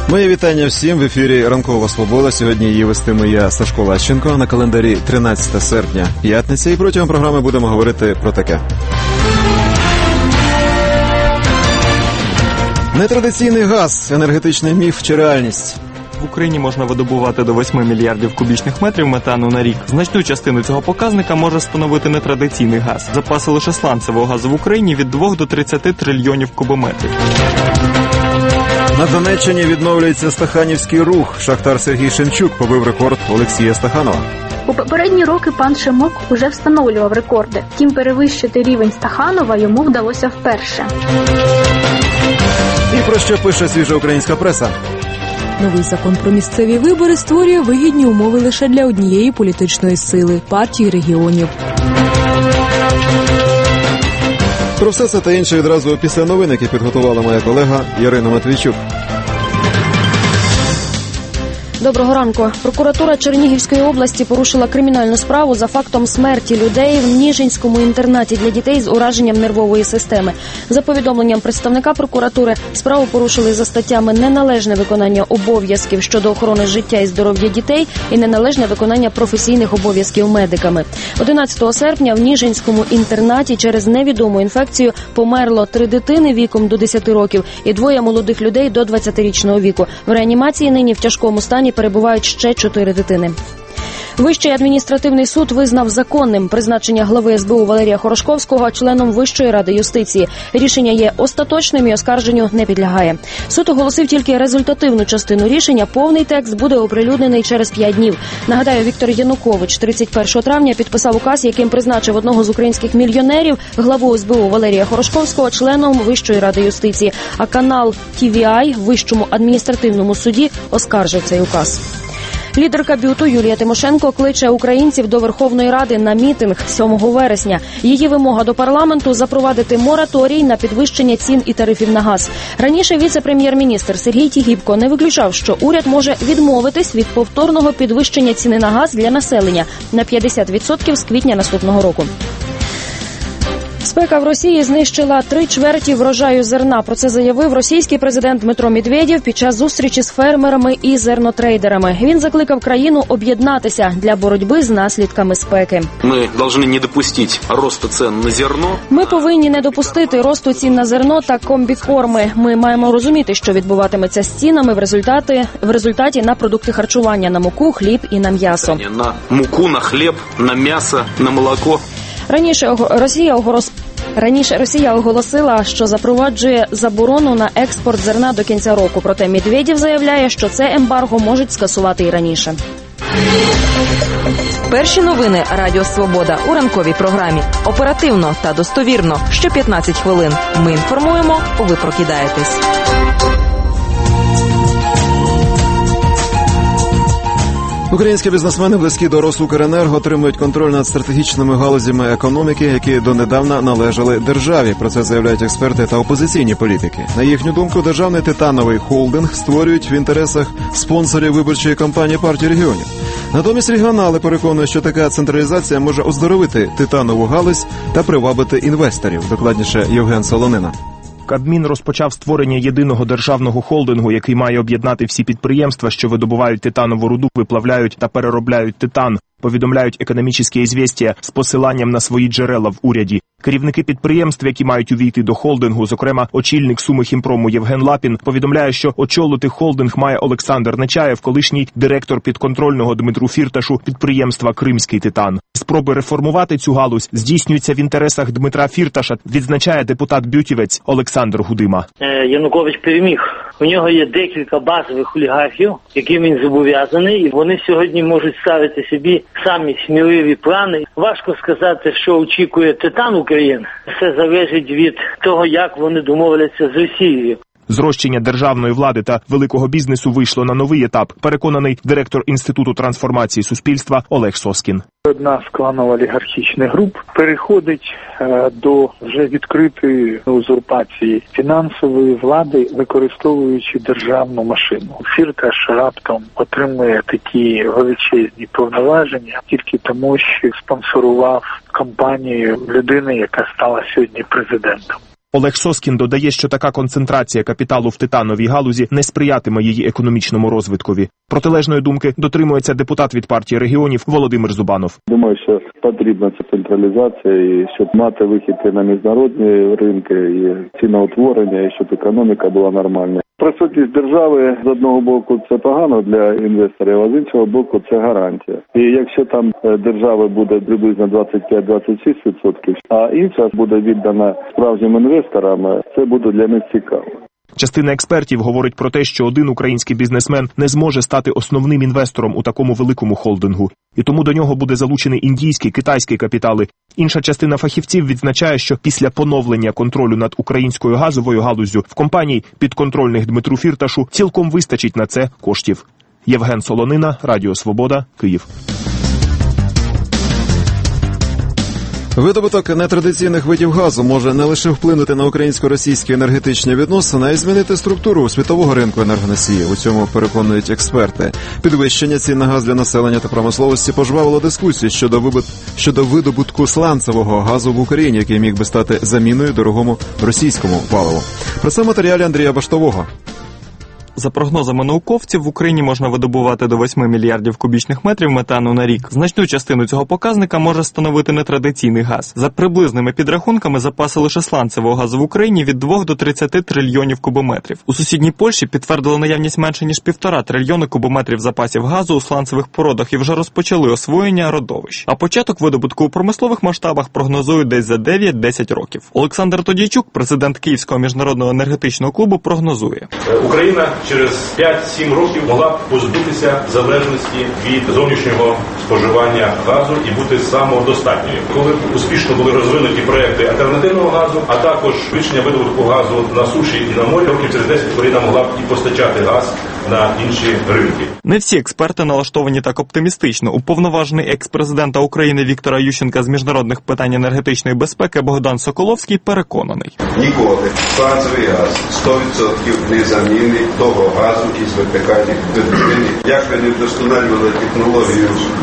Моє вітання всім. В ефірі «Ранкова Свобода». Сьогодні її вестиму я, Сашко Лащенко. На календарі 13 серпня, п'ятниця. І протягом програми будемо говорити про таке. Нетрадиційний газ – енергетичний міф чи реальність? В Україні можна видобувати до 8 мільярдів кубічних метрів метану на рік. Значну частину цього показника може становити нетрадиційний газ. Запаси лише сланцевого газу в Україні від 2 до 30 трильйонів кубометрів. На Донеччині відновлюється стаханівський рух. Шахтар Сергій Шемчук побив рекорд Олексія Стаханова. У попередні роки пан Шемок уже встановлював рекорди. Втім, перевищити рівень Стаханова йому вдалося вперше. І про що пише свіжа українська преса? Новий закон про місцеві вибори створює вигідні умови лише для однієї політичної сили – партії регіонів. Про все це та інше відразу після новин, які підготувала моя колега Ярина Матвійчук. Доброго ранку. Прокуратура Чернігівської області порушила кримінальну справу за фактом смерті людей в Ніжинському інтернаті для дітей з ураженням нервової системи. За повідомленням представника прокуратури, справу порушили за статтями «Неналежне виконання обов'язків щодо охорони життя і здоров'я дітей» і «Неналежне виконання професійних обов'язків медиками». 11 серпня в Ніжинському інтернаті через невідому інфекцію померло 3 дитини віком до 10 років і 2 молодих людей до 20-річного віку. В реанімації нині в тяжкому стані перебувають ще 4 дитини. Вищий адміністративний суд визнав законним призначення глави СБУ Валерія Хорошковського членом Вищої ради юстиції. Рішення є остаточним і оскарженню не підлягає. Суд оголосив тільки результативну частину рішення, повний текст буде оприлюднений через 5 днів. Нагадаю, Віктор Янукович 31 травня підписав указ, яким призначив одного з українських мільйонерів, главу СБУ Валерія Хорошковського, членом Вищої ради юстиції. А канал TVI в Вищому адміністративному суді оскаржив цей указ. Лідерка БЮТу Юлія Тимошенко кличе українців до Верховної Ради на мітинг 7 вересня. Її вимога до парламенту – запровадити мораторій на підвищення цін і тарифів на газ. Раніше віце-прем'єр-міністр Сергій Тігіпко не виключав, що уряд може відмовитись від повторного підвищення ціни на газ для населення на 50% з квітня наступного року. Спека в Росії знищила 3/4 врожаю зерна. Про це заявив російський президент Дмитро Медведєв під час зустрічі з фермерами і зернотрейдерами. Він закликав країну об'єднатися для боротьби з наслідками спеки. Ми повинні не допустити росту цін на зерно. Ми повинні не допустити росту цін на зерно та комбікорми. Ми маємо розуміти, що відбуватиметься з цінами в результаті на продукти харчування, на муку, хліб і на м'ясо. На муку, на хліб, на м'ясо, на молоко. Раніше Росія оголосила, що запроваджує заборону на експорт зерна до кінця року. Проте Медведєв заявляє, що це ембарго можуть скасувати і раніше. Перші новини Радіо Свобода у ранковій програмі. Оперативно та достовірно. Що 15 хвилин. Ми інформуємо, ви прокидаєтесь. Українські бізнесмени, близькі до Росукренерго, отримують контроль над стратегічними галузями економіки, які донедавна належали державі. Про це заявляють експерти та опозиційні політики. На їхню думку, державний титановий холдинг створюють в інтересах спонсорів виборчої кампанії партії регіонів. Натомість регіонали переконують, що така централізація може оздоровити титанову галузь та привабити інвесторів. Докладніше Євген Солонина. Кабмін розпочав створення єдиного державного холдингу, який має об'єднати всі підприємства, що видобувають титанову руду, виплавляють та переробляють титан, повідомляють «Економічні звістя» з посиланням на свої джерела в уряді. Керівники підприємств, які мають увійти до холдингу, зокрема очільник Сумихімпрому Євген Лапін, повідомляє, що очолити холдинг має Олександр Нечаєв, колишній директор підконтрольного Дмитру Фірташу підприємства «Кримський титан». Спроби реформувати цю галузь здійснюються в інтересах Дмитра Фірташа, відзначає депутат-бютівець Олександр Гудима. Янукович переміг. У нього є декілька базових олігархів, яким він зобов'язаний, і вони сьогодні можуть ставити собі самі сміливі плани. Важко сказати, що очікує титан України. Все залежить від того, як вони домовляться з Росією. Зрощення державної влади та великого бізнесу вийшло на новий етап, переконаний директор Інституту трансформації суспільства Олег Соскін. Одна з кланово-олігархічних груп переходить до вже відкритої узурпації фінансової влади, використовуючи державну машину. Фірташ раптом отримує такі величезні повноваження тільки тому, що спонсорував кампанію людини, яка стала сьогодні президентом. Олег Соскін додає, що така концентрація капіталу в титановій галузі не сприятиме її економічному розвиткові. Протилежної думки дотримується депутат від партії регіонів Володимир Зубанов. Думаю, що потрібна ця централізація, і щоб мати вихід на міжнародні ринки, і ціноутворення, і щоб економіка була нормальна. Присутність держави з одного боку це погано для інвесторів, а з іншого боку це гарантія. І якщо там держава буде приблизно 25-26%, а інша буде віддана справжнім інвесторам, це буде для них цікаво. Частина експертів говорить про те, що один український бізнесмен не зможе стати основним інвестором у такому великому холдингу, і тому до нього буде залучений індійський, китайський капітали. Інша частина фахівців відзначає, що після поновлення контролю над українською газовою галуззю в компаній підконтрольних Дмитру Фірташу цілком вистачить на це коштів. Євген Солонина, Радіо Свобода, Київ. Видобуток нетрадиційних видів газу може не лише вплинути на українсько-російські енергетичні відносини, а й змінити структуру світового ринку енергоносіїв. У цьому переконують експерти. Підвищення цін на газ для населення та промисловості пожвавило дискусію щодо видобутку сланцевого газу в Україні, який міг би стати заміною дорогому російському паливу. Про це в матеріалі Андрія Баштового. За прогнозами науковців, в Україні можна видобувати до 8 мільярдів кубічних метрів метану на рік. Значну частину цього показника може становити нетрадиційний газ. За приблизними підрахунками, запаси лише сланцевого газу в Україні від 2 до 30 трильйонів кубометрів. У сусідній Польщі підтвердили наявність менше ніж 1,5 трильйона кубометрів запасів газу у сланцевих породах і вже розпочали освоєння родовищ. А початок видобутку у промислових масштабах прогнозують десь за 9-10 років. Олександр Тодійчук, президент Київського міжнародного енергетичного клубу, прогнозує. Україна через 5-7 років могла б позбутися залежності від зовнішнього споживання газу і бути самодостатньою. Коли успішно були розвинуті проекти альтернативного газу, а також збільшення видобутку газу на суші і на морі, років через 10 Україна могла б і постачати газ на інші ринки. Не всі експерти налаштовані так оптимістично. Уповноважений екс-президента України Віктора Ющенка з міжнародних питань енергетичної безпеки Богдан Соколовський переконаний. Ніколи сланцевий газ 100% не замінить того газу із вертикальних видобувних. Як би не вдосконалювали технологію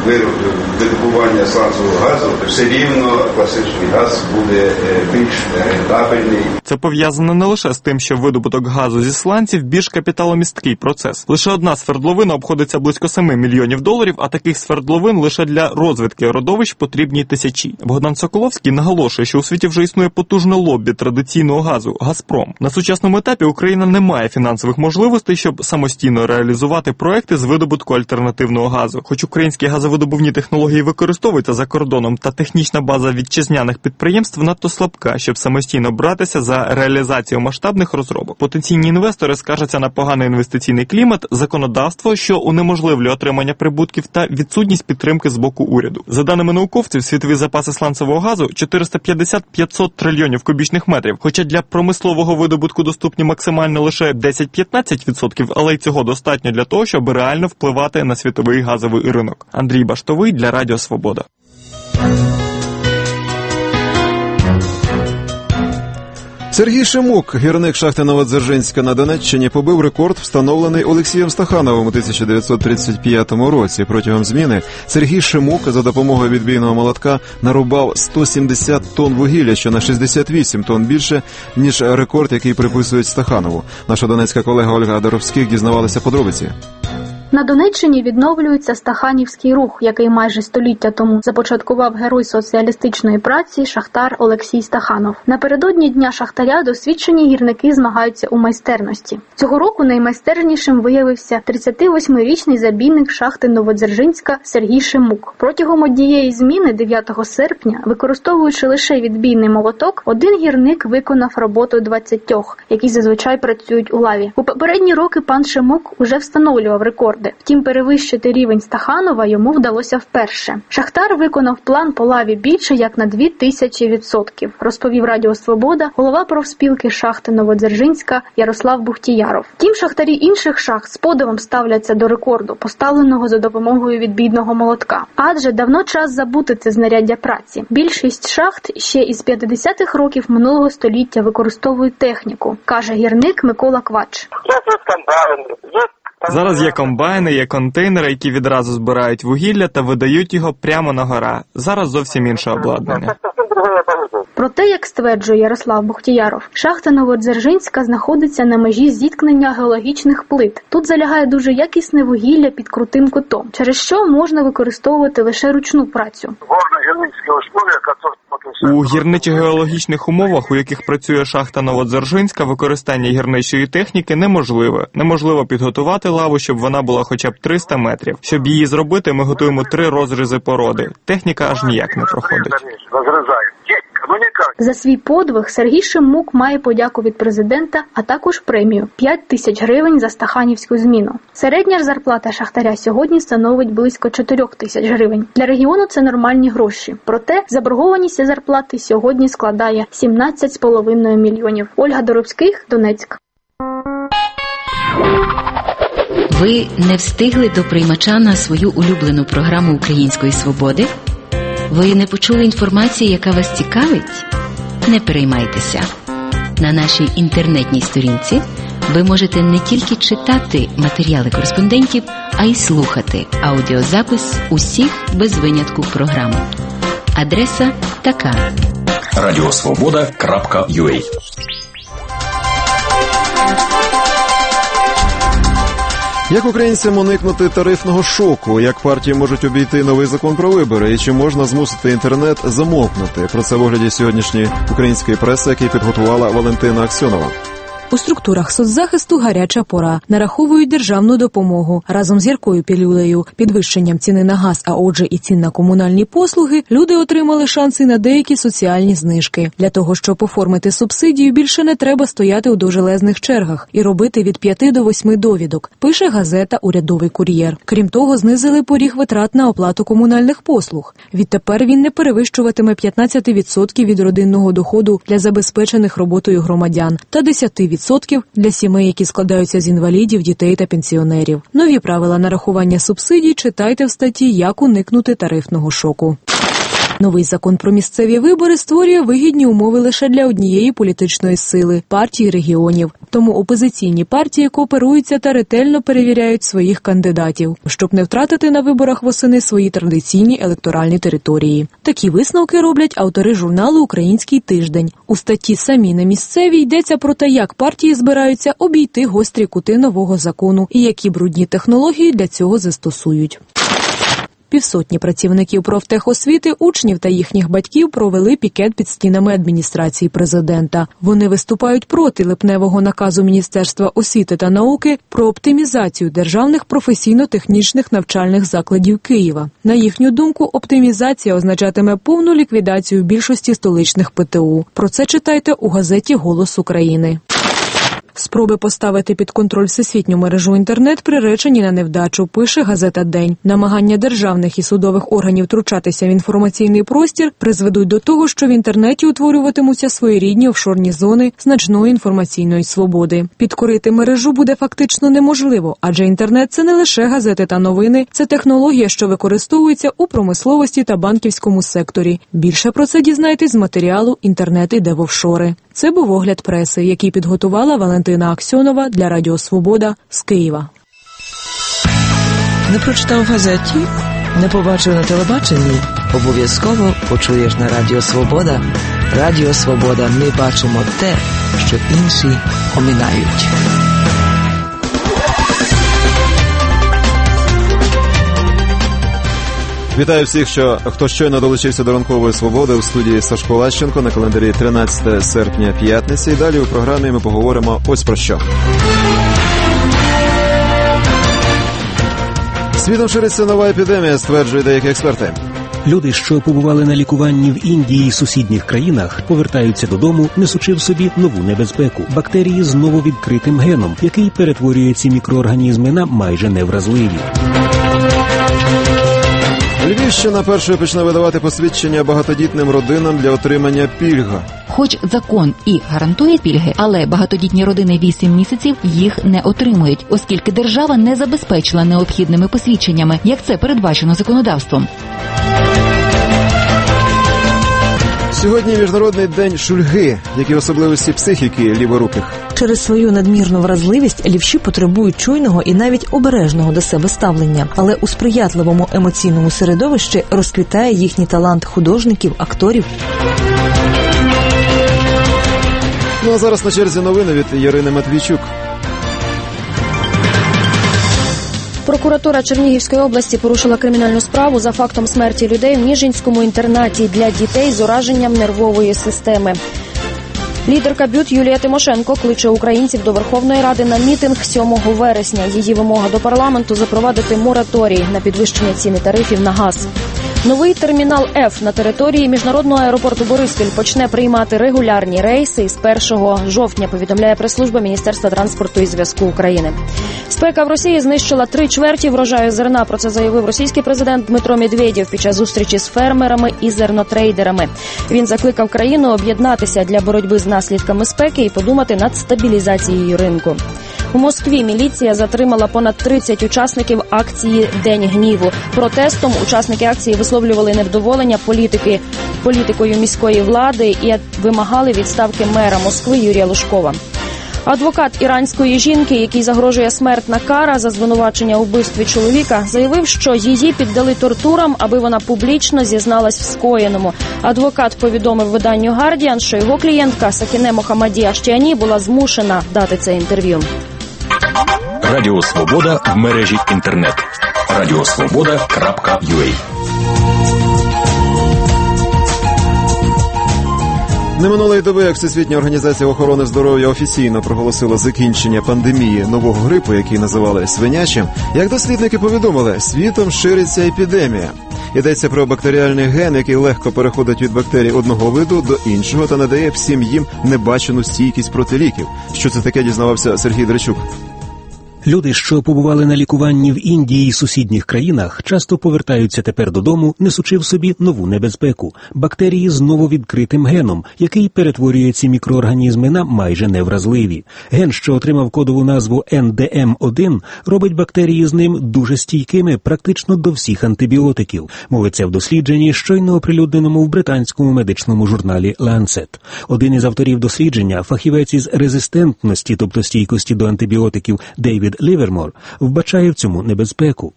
видобування сланцевого газу, все рівно класичний газ буде більш рентабельний. Це пов'язано не лише з тим, що видобуток газу зі сланців більш капіталомісткий процес. Лише одна свердловина обходиться близько $7 мільйонів, а таких свердловин лише для розвідки родовищ потрібні тисячі. Богдан Соколовський наголошує, що у світі вже існує потужне лобі традиційного газу – «Газпром». На сучасному етапі Україна не має фінансових можливостей, щоб самостійно реалізувати проекти з видобутку альтернативного газу. Хоч українські газовидобувні технології використовуються за кордоном, та технічна база вітчизняних підприємств надто слабка, щоб самостійно братися за реалізацію масштабних розробок. Потенційні інвестори скаржаться на поганий інвестиційний клімат, законодавство, що унеможливлює отримання прибутків, та відсутність підтримки з боку уряду. За даними науковців, світові запаси сланцевого газу 450-500 трильйонів кубічних метрів, хоча для промислового видобутку доступні максимально лише 10-15%, але й цього достатньо для того, щоб реально впливати на світовий газовий ринок. Андрій Баштовий для Радіо Свобода. Сергій Шимук, гірник шахти Новодзержинська на Донеччині, побив рекорд, встановлений Олексієм Стахановим у 1935 році. Протягом зміни Сергій Шимук за допомогою відбійного молотка нарубав 170 тонн вугілля, що на 68 тонн більше, ніж рекорд, який приписують Стаханову. Наша донецька колега Ольга Доровських дізнавалася подробиці. На Донеччині відновлюється стаханівський рух, який майже століття тому започаткував герой соціалістичної праці шахтар Олексій Стаханов. Напередодні Дня шахтаря досвідчені гірники змагаються у майстерності. Цього року наймайстернішим виявився 38-річний забійник шахти Новодзержинська Сергій Шимук. Протягом однієї зміни 9 серпня, використовуючи лише відбійний молоток, один гірник виконав роботу 20, які зазвичай працюють у лаві. У попередні роки пан Шимук уже встановлював рекорди. Втім, перевищити рівень Стаханова йому вдалося вперше. Шахтар виконав план по лаві більше як на 2000%, розповів Радіо Свобода голова профспілки шахти Новодзержинська Ярослав Бухтіяров. Втім, шахтарі інших шахт з подивом ставляться до рекорду, поставленого за допомогою відбійного молотка. Адже давно час забути це знаряддя праці. Більшість шахт ще із 50-х років минулого століття використовують техніку, каже гірник Микола Квач. Зараз є комбайни, є контейнери, які відразу збирають вугілля та видають його прямо на гора. Зараз зовсім інше обладнання. Проте, як стверджує Ярослав Бухтіяров, шахта Новодзержинська знаходиться на межі зіткнення геологічних плит. Тут залягає дуже якісне вугілля під крутим кутом, через що можна використовувати лише ручну працю. У гірничо-геологічних умовах, у яких працює шахта Новодзержинська, використання гірничої техніки неможливе. Неможливо підготувати лаву, щоб вона була хоча б 300 метрів. Щоб її зробити, ми готуємо 3 розрізи породи. Техніка аж ніяк не проходить. За свій подвиг Сергій Шимук має подяку від президента, а також премію – 5 тисяч гривень за стаханівську зміну. Середня ж зарплата шахтаря сьогодні становить близько 4 тисяч гривень. Для регіону це нормальні гроші. Проте заборгованість зарплати сьогодні складає 17,5 мільйонів. Ольга Доробських, Донецьк. Ви не встигли до приймача на свою улюблену програму Української свободи? Ви не почули інформації, яка вас цікавить? Не переймайтеся. На нашій інтернетній сторінці ви можете не тільки читати матеріали кореспондентів, а й слухати аудіозапис усіх без винятку програм. Адреса така: radiosvoboda.ua. Як українцям уникнути тарифного шоку? Як партії можуть обійти новий закон про вибори? І чи можна змусити інтернет замовкнути? Про це в огляді сьогоднішньої української преси, який підготувала Валентина Аксьонова. У структурах соцзахисту гаряча пора. Нараховують державну допомогу. Разом з яркою пілюлею, підвищенням ціни на газ, а отже і цін на комунальні послуги, люди отримали шанси на деякі соціальні знижки. Для того, щоб оформити субсидію, більше не треба стояти у довжелезних чергах і робити від 5 до 8 довідок, пише газета «Урядовий кур'єр». Крім того, знизили поріг витрат на оплату комунальних послуг. Відтепер він не перевищуватиме 15% від родинного доходу для забезпечених роботою громадян та 10% для сімей, які складаються з інвалідів, дітей та пенсіонерів. Нові правила нарахування субсидій читайте в статті «Як уникнути тарифного шоку». Новий закон про місцеві вибори створює вигідні умови лише для однієї політичної сили – партії регіонів. Тому опозиційні партії кооперуються та ретельно перевіряють своїх кандидатів, щоб не втратити на виборах восени свої традиційні електоральні території. Такі висновки роблять автори журналу «Український тиждень». У статті «Самі на місцеві» йдеться про те, як партії збираються обійти гострі кути нового закону і які брудні технології для цього застосують. Півсотні працівників профтехосвіти, учнів та їхніх батьків провели пікет під стінами адміністрації президента. Вони виступають проти липневого наказу Міністерства освіти та науки про оптимізацію державних професійно-технічних навчальних закладів Києва. На їхню думку, оптимізація означатиме повну ліквідацію більшості столичних ПТУ. Про це читайте у газеті «Голос України». Спроби поставити під контроль всесвітню мережу інтернет приречені на невдачу, пише газета «День». Намагання державних і судових органів втручатися в інформаційний простір призведуть до того, що в інтернеті утворюватимуться своєрідні офшорні зони значної інформаційної свободи. Підкорити мережу буде фактично неможливо, адже інтернет – це не лише газети та новини, це технологія, що використовується у промисловості та банківському секторі. Більше про це дізнайтесь з матеріалу «Інтернет іде в офшори». Це був огляд преси, який підготувала Валентина Аксьонова для Радіо Свобода з Києва. Не прочитав в газеті? Не побачив на телебаченні? Обов'язково почуєш на Радіо Свобода. Радіо Свобода. Ми бачимо те, що інші оминають. Вітаю всіх, хто щойно долучився до ранкової свободи. У студії Сашко Лащенко, на календарі 13 серпня п'ятниці. І далі у програмі ми поговоримо ось про що. Світом шириться нова епідемія, стверджують деякі експерти. Люди, що побували на лікуванні в Індії і сусідніх країнах, повертаються додому, несучи в собі нову небезпеку – бактерії з нововідкритим геном, який перетворює ці мікроорганізми на майже невразливі. Львівщина першою почне видавати посвідчення багатодітним родинам для отримання пільги. Хоч закон і гарантує пільги, але багатодітні родини 8 місяців їх не отримують, оскільки держава не забезпечила необхідними посвідченнями, як це передбачено законодавством. Сьогодні Міжнародний день шульги, які особливості психіки ліворуких. Через свою надмірну вразливість лівші потребують чуйного і навіть обережного до себе ставлення. Але у сприятливому емоційному середовищі розквітає їхній талант художників, акторів. Ну а зараз на черзі новини від Ярини Матвійчук. Прокуратура Чернігівської області порушила кримінальну справу за фактом смерті людей в Ніжинському інтернаті для дітей з ураженням нервової системи. Лідерка БЮТ Юлія Тимошенко кличе українців до Верховної Ради на мітинг 7 вересня. Її вимога до парламенту – запровадити мораторій на підвищення ціни тарифів на газ. Новий термінал F на території міжнародного аеропорту Бориспіль почне приймати регулярні рейси із 1 жовтня, повідомляє прес-служба Міністерства транспорту і зв'язку України. Спека в Росії знищила 3/4 врожаю зерна. Про це заявив російський президент Дмитро Медведєв під час зустрічі з фермерами і зернотрейдерами. Він закликав країну об'єднатися для боротьби з наслідками спеки і подумати над стабілізацією ринку. У Москві міліція затримала понад 30 учасників акції «День гніву». Протестом учасники акції висловлювали невдоволення політикою міської влади і вимагали відставки мера Москви Юрія Лужкова. Адвокат іранської жінки, якій загрожує смертна кара за звинувачення у вбивстві чоловіка, заявив, що її піддали тортурам, аби вона публічно зізналась в скоєному. Адвокат повідомив виданню «Гардіан», що його клієнтка Сакіне Мохамаді Аштіані була змушена дати це інтерв'ю. Радіо Свобода в мережі інтернет. radiosvoboda.ua. Не минулої доби, як Всесвітня організація охорони здоров'я офіційно проголосила закінчення пандемії нового грипу, який називали свинячим, як дослідники повідомили, світом шириться епідемія. Йдеться про бактеріальний ген, який легко переходить від бактерій одного виду до іншого та надає всім їм небачену стійкість проти ліків. Що це таке, дізнавався Сергій Драчук. Люди, що побували на лікуванні в Індії і сусідніх країнах, часто повертаються тепер додому, несучи в собі нову небезпеку – бактерії з нововідкритим геном, який перетворює ці мікроорганізми на майже невразливі. Ген, що отримав кодову назву NDM1, робить бактерії з ним дуже стійкими практично до всіх антибіотиків. Мовиться в дослідженні, щойно оприлюдненому в британському медичному журналі Lancet. Один із авторів дослідження, фахівець із резистентності, тобто стійкості до антибіотиків, Дейвід Лівермор, вбачає в цьому небезпеку.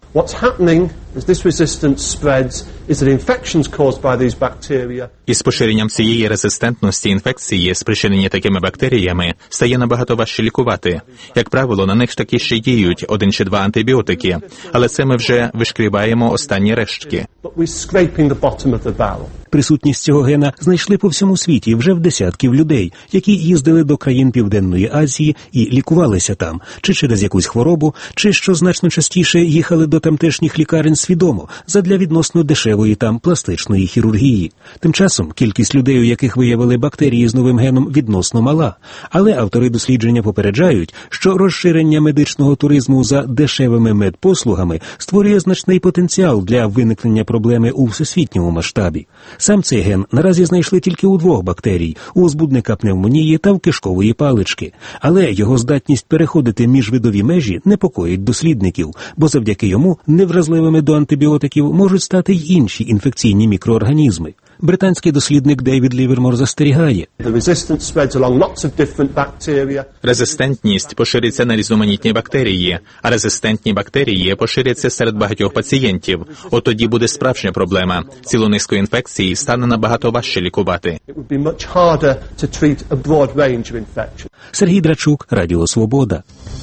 Із поширенням цієї резистентності інфекції, спричинені такими бактеріями, стає набагато важче лікувати. Як правило, на них таки ще діють 1 чи 2 антибіотики, але це ми вже вишкрібаємо останні рештки. Присутність цього гена знайшли по всьому світі вже в десятків людей, які їздили до країн Південної Азії і лікувалися там, чи через якусь хворобу, чи, що значно частіше, їхали до тамтешніх лікарень свідомо, задля відносно дешевої там пластичної хірургії. Тим часом кількість людей, у яких виявили бактерії з новим геном, відносно мала. Але автори дослідження попереджають, що розширення медичного туризму за дешевими медпослугами створює значний потенціал для виникнення проблеми у всесвітньому масштабі. Сам цей ген наразі знайшли тільки у 2 бактерій – у збудника пневмонії та в кишкової палички. Але його здатність переходити міжвидові межі непокоїть дослідників, бо завдяки йому невразливими до антибіотиків можуть стати й інші інфекційні мікроорганізми. Британський дослідник Дейвід Лівермор застерігає. Резистентність пошириться на різноманітні бактерії, а резистентні бактерії поширяться серед багатьох пацієнтів. От тоді буде справжня проблема. Цілу низку інфекцій стане набагато важче лікувати. Сергій Драчук, Радіо Свобода.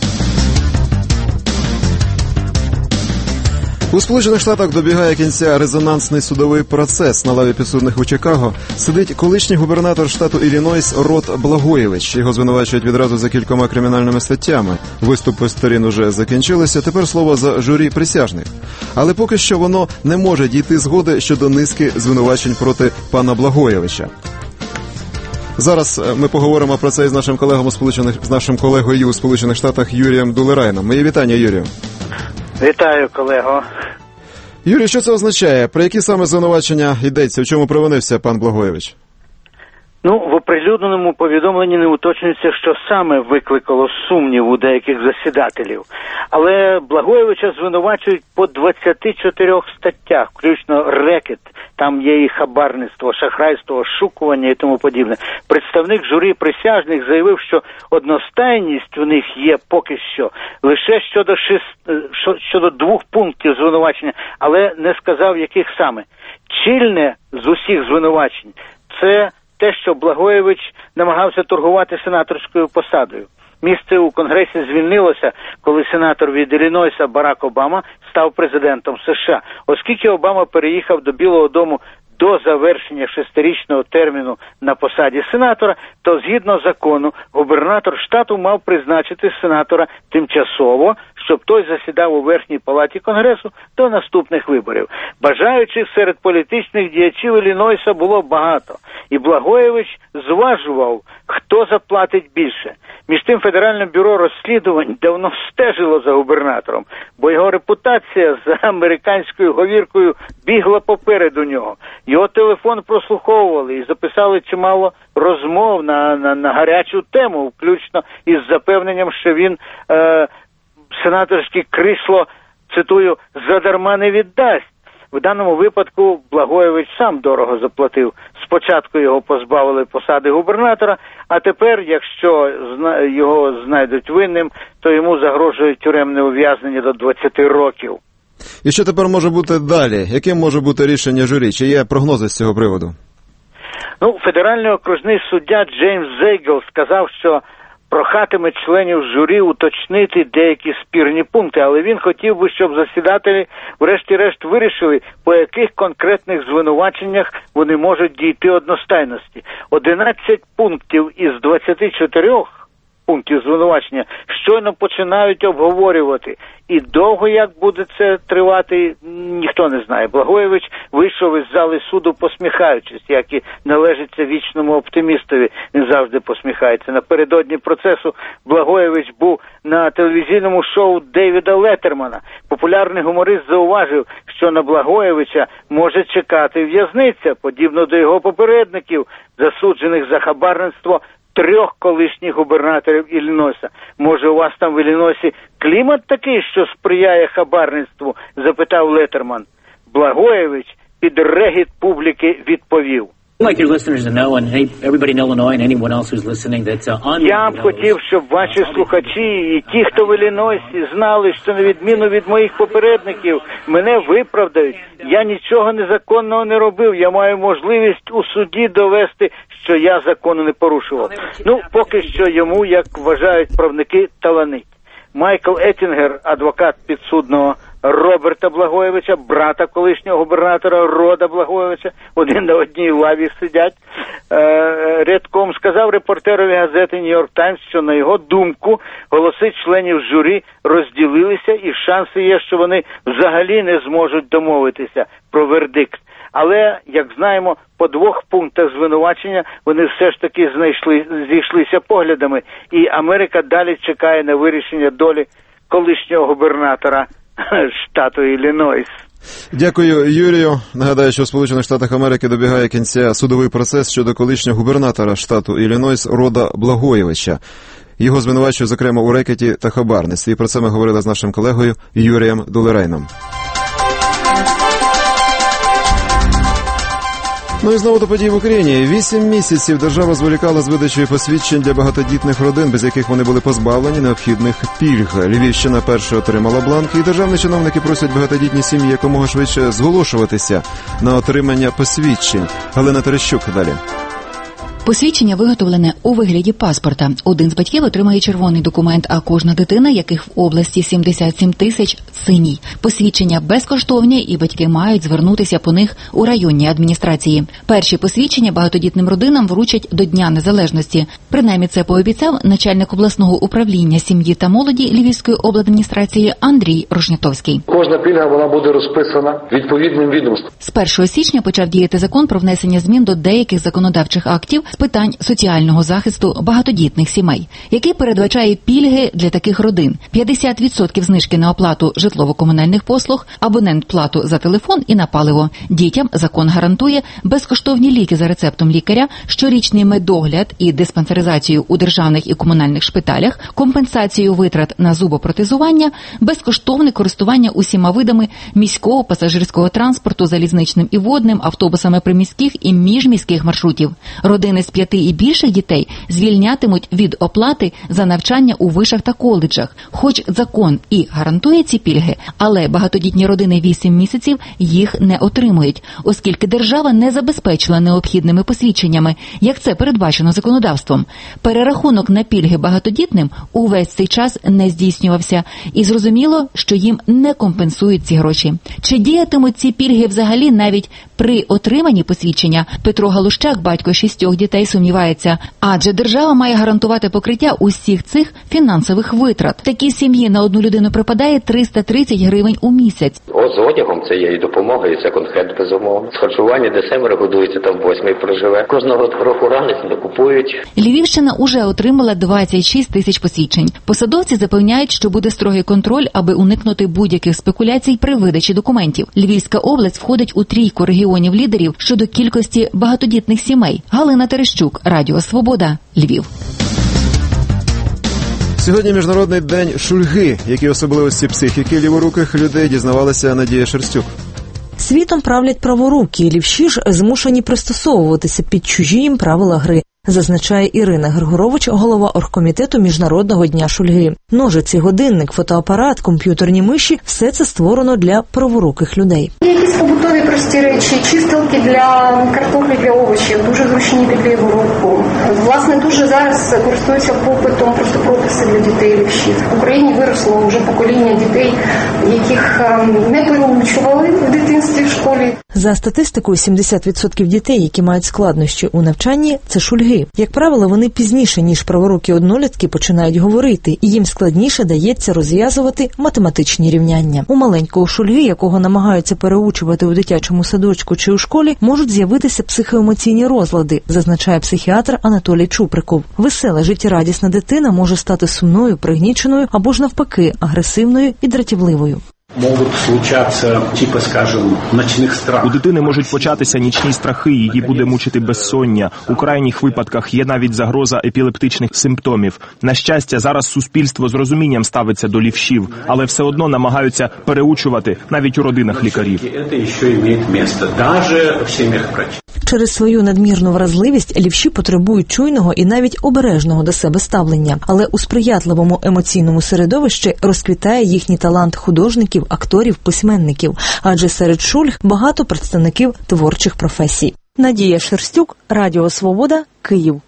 У Сполучених Штатах добігає кінця резонансний судовий процес. На лаві підсудних у Чикаго сидить колишній губернатор штату Іллінойс Род Благоєвич. Його звинувачують відразу за кількома кримінальними статтями. Виступи сторін уже закінчилися, тепер слово за журі присяжних. Але поки що воно не може дійти згоди щодо низки звинувачень проти пана Благоєвича. Зараз ми поговоримо про це із нашим колегою у Сполучених Штатах Юрієм Дулерайном. Мої вітання, Юрію. Вітаю, колего. Юрій, що це означає? Про які саме звинувачення йдеться? В чому провинився пан Благоєвич? В оприлюдненому повідомленні не уточнюється, що саме викликало сумнів у деяких засідателів. Але Благоєвича звинувачують по 24 статтях, включно рекет. Там є і хабарництво, шахрайство, ошукування і тому подібне. Представник журі присяжних заявив, що одностайність в них є поки що лише щодо 2 пунктів звинувачення, але не сказав, яких саме. Чільне з усіх звинувачень – це те, що Благоєвич намагався торгувати сенаторською посадою. Місце у Конгресі звільнилося, коли сенатор від Іллінойса Барак Обама став президентом США. Оскільки Обама переїхав до Білого дому до завершення 6-річного терміну на посаді сенатора, то згідно закону губернатор штату мав призначити сенатора тимчасово, щоб той засідав у Верхній палаті Конгресу до наступних виборів. Бажаючих серед політичних діячів Іллінойса було багато, і Благоєвич зважував, хто заплатить більше. Між тим Федеральне бюро розслідувань давно стежило за губернатором, бо його репутація за американською говіркою бігла попереду нього. Його телефон прослуховували і записали чимало розмов на гарячу тему, включно із запевненням, що він сенаторське крісло, цитую, задарма не віддасть. В даному випадку Благоєвич сам дорого заплатив. Спочатку його позбавили посади губернатора, а тепер, якщо його знайдуть винним, то йому загрожує тюремне ув'язнення до 20 років. І що тепер може бути далі? Яким може бути рішення журі? Чи є прогнози з цього приводу? Федеральний окружний суддя Джеймс Зейгл сказав, що прохатиме членів журі уточнити деякі спірні пункти, але він хотів би, щоб засідателі врешті-решт вирішили, по яких конкретних звинуваченнях вони можуть дійти одностайності. 11 пунктів із 24 пунктів звинувачення щойно починають обговорювати. І довго як буде це тривати, ніхто не знає. Благоєвич вийшов із зали суду посміхаючись, як і належиться вічному оптимістові. Він завжди посміхається. Напередодні процесу Благоєвич був на телевізійному шоу Дейвіда Леттермана. Популярний гуморист зауважив, що на Благоєвича може чекати в'язниця, подібно до його попередників, засуджених за хабарництво 3 колишніх губернаторів Іллінойса. Може, у вас там в Іллінойсі клімат такий, що сприяє хабарництву? Запитав Леттерман. Благоєвич під регіт публіки відповів. Я б хотів, щоб ваші слухачі і ті, хто в Іллінойсі, знали, що на відміну від моїх попередників, мене виправдають. Я нічого незаконного не робив. Я маю можливість у суді довести, що я закону не порушував. Поки що йому, як вважають правники, таланить. Майкл Еттінгер, адвокат підсудного Роберта Благоєвича, брата колишнього губернатора Рода Благоєвича, один на одній лаві сидять, рядком сказав репортерові газети «Нью-Йорк Таймс», що, на його думку, голоси членів журі розділилися і шанси є, що вони взагалі не зможуть домовитися про вердикт. Але, як знаємо, по 2 пунктах звинувачення вони все ж таки зійшлися поглядами, і Америка далі чекає на вирішення долі колишнього губернатора штату Іллінойс. Дякую, Юрію. Нагадаю, що в Сполучених Штатах Америки добігає кінця судовий процес щодо колишнього губернатора штату Іллінойс Рода Благоєвича. Його звинувачують, зокрема, у рекеті та хабарництві. І про це ми говорили з нашим колегою Юрієм Дулерейном. І знову до подій в Україні. 8 місяців держава зволікала з видачею посвідчень для багатодітних родин, без яких вони були позбавлені необхідних пільг. Львівщина перше отримала бланки, і державні чиновники просять багатодітні сім'ї якомога швидше зголошуватися на отримання посвідчень. Галина Терещук далі. Посвідчення виготовлене у вигляді паспорта. Один з батьків отримає червоний документ, а кожна дитина, яких в області 77 тисяч, синій. Посвідчення безкоштовні, і батьки мають звернутися по них у районній адміністрації. Перші посвідчення багатодітним родинам вручать до Дня Незалежності. Принаймні це пообіцяв начальник обласного управління сім'ї та молоді Львівської обладміністрації Андрій Рушнятовський. Кожна пільга вона буде розписана відповідним відомством. З 1 січня почав діяти закон про внесення змін до деяких законодавчих актів з питань соціального захисту багатодітних сімей, який передбачає пільги для таких родин. 50% знижки на оплату житлово-комунальних послуг, абонент-плату за телефон і на паливо. Дітям закон гарантує безкоштовні ліки за рецептом лікаря, щорічний медогляд і диспансеризацію у державних і комунальних шпиталях, компенсацію витрат на зубопротезування, безкоштовне користування усіма видами міського пасажирського транспорту, залізничним і водним, автобусами приміських і міжміських маршрутів. Родини з 5 і більше дітей звільнятимуть від оплати за навчання у вишах та коледжах. Хоч закон і гарантує ці пільги, але багатодітні родини 8 місяців їх не отримують, оскільки держава не забезпечила необхідними посвідченнями, як це передбачено законодавством. Перерахунок на пільги багатодітним увесь цей час не здійснювався, і зрозуміло, що їм не компенсують ці гроші. Чи діятимуть ці пільги взагалі навіть при отриманні посвідчення? Петро Галущак, батько 6 дітей, сумнівається, адже держава має гарантувати покриття усіх цих фінансових витрат. Такій сім'ї на одну людину припадає 330 гривень у місяць. З одягом це є і допомога, і секонд-хенд, безумовно. З харчування, де 7 годується, там 8 проживе. Кожного року ранець докупують. Львівщина уже отримала 26 тисяч посвідчень. Посадовці запевняють, що буде строгий контроль, аби уникнути будь-яких спекуляцій при видачі документів. Львівська область входить у трійку регіонів-лідерів щодо кількості багатодітних сімей. Галина Терещук, Радіо Свобода, Львів. Сьогодні Міжнародний день шульги. Які особливості психіки ліворуких людей, дізнавалася Надія Шерстюк. Світом правлять праворукі, лівші ж змушені пристосовуватися під чужі їм правила гри, зазначає Ірина Григорович, голова оргкомітету Міжнародного дня шульги. Ножиці, годинник, фотоапарат, комп'ютерні миші – все це створено для праворуких людей. Якісь побутові прості речі, чистилки для картоплі, для овочів, дуже зручні під ліву руку. Власне, дуже зараз користуються попитом просто прописи для дітей лівшів. В Україні виросло вже покоління дітей, яких не переучували в дитинстві в школі. За статистикою, 70% дітей, які мають складнощі у навчанні – це шульги. Як правило, вони пізніше, ніж праворукі однолітки, починають говорити, і їм складніше дається розв'язувати математичні рівняння. У маленького шульги, якого намагаються переучувати у дитячому садочку чи у школі, можуть з'явитися психоемоційні розлади, зазначає психіатр Анатолій Чуприков. Весела, життєрадісна дитина може стати сумною, пригніченою або ж навпаки, агресивною і дратівливою. Можуть случатися, скажімо, ночних страхів. У дитини можуть початися нічні страхи, її буде мучити безсоння. У крайніх випадках є навіть загроза епілептичних симптомів. На щастя, зараз суспільство з розумінням ставиться до лівшів, але все одно намагаються переучувати навіть у родинах лікарів. Це ще має місце, навіть в сім'ях врачів. Через свою надмірну вразливість лівші потребують чуйного і навіть обережного до себе ставлення. Але у сприятливому емоційному середовищі розквітає їхній талант художників, акторів, письменників. Адже серед шульг багато представників творчих професій. Надія Шерстюк, Радіо Свобода, Київ.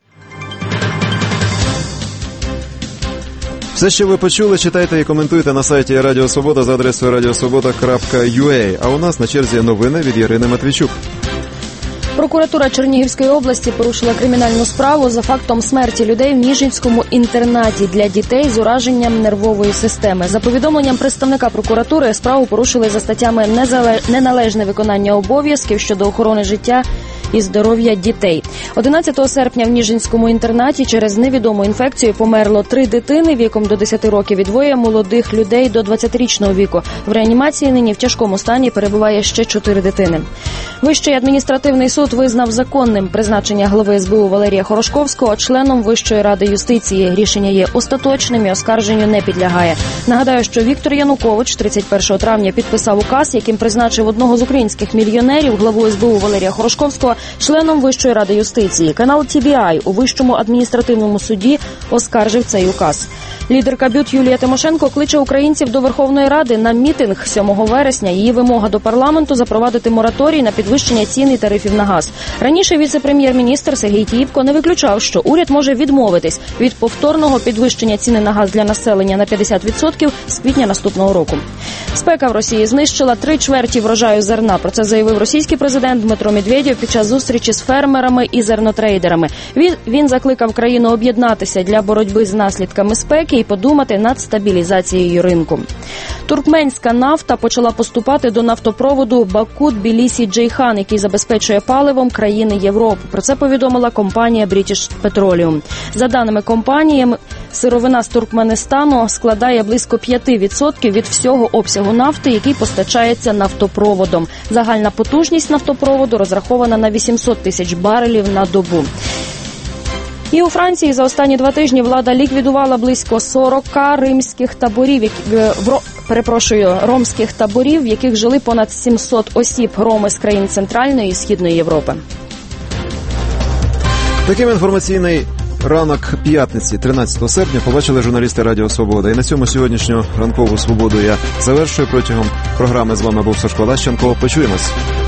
Все, що ви почули, читайте і коментуйте на сайті Радіо Свобода за адресою radiosvoboda.ua. А у нас на черзі новини від Ірини Матвійчук. Прокуратура Чернігівської області порушила кримінальну справу за фактом смерті людей в Ніжинському інтернаті для дітей з ураженням нервової системи. За повідомленням представника прокуратури, справу порушили за статтями «Неналежне виконання обов'язків щодо охорони життя і здоров'я дітей». 11 серпня в Ніжинському інтернаті через невідому інфекцію померло 3 дитини віком до 10 років і 2 молодих людей до 20-річного віку. В реанімації нині в тяжкому стані перебуває ще 4 дитини. Вищий адміністративний суд визнав законним призначення глави СБУ Валерія Хорошковського членом Вищої ради юстиції. Рішення є остаточним і оскарженню не підлягає. Нагадаю, що Віктор Янукович 31 травня підписав указ, яким призначив одного з українських мільйонерів, главу СБУ Валерія Хорошковського, членом Вищої ради юстиції. Канал TBI у Вищому адміністративному суді оскаржив цей указ. Лідерка БЮТ Юлія Тимошенко кличе українців до Верховної Ради на мітинг 7 вересня. Її вимога до парламенту – запровадити мораторій на підвищення цін і тарифів на газ. Раніше віце-прем'єр-міністр Сергій Тіївко не виключав, що уряд може відмовитись від повторного підвищення ціни на газ для населення на 50% з квітня наступного року. Спека в Росії знищила 3/4 врожаю зерна. Про це заявив російський президент Дмитро Медведєв під час зустрічі з фермерами і зернотрейдерами. Він закликав країну об'єднатися для боротьби з наслідками спеки і подумати над стабілізацією ринку. Туркменська нафта почала поступати до нафтопроводу Баку-Тбілісі-Джейхан, який забезпечує паливом країни Європи. Про це повідомила компанія British Petroleum. За даними компанії, сировина з Туркменистану складає близько 5% від всього обсягу нафти, який постачається нафтопроводом. Загальна потужність нафтопроводу розрахована на 800 тисяч барелів на добу. І у Франції за останні 2 тижні влада ліквідувала близько 40 римських таборів, ромських таборів, в яких жили понад 700 осіб, роми з країн Центральної і Східної Європи. Таким інформаційний ранок п'ятниці, 13 серпня, побачили журналісти Радіо Свобода. І на цьому сьогоднішню ранкову свободу я завершую. Протягом програми з вами був Сашко Лащенко. Почуємось.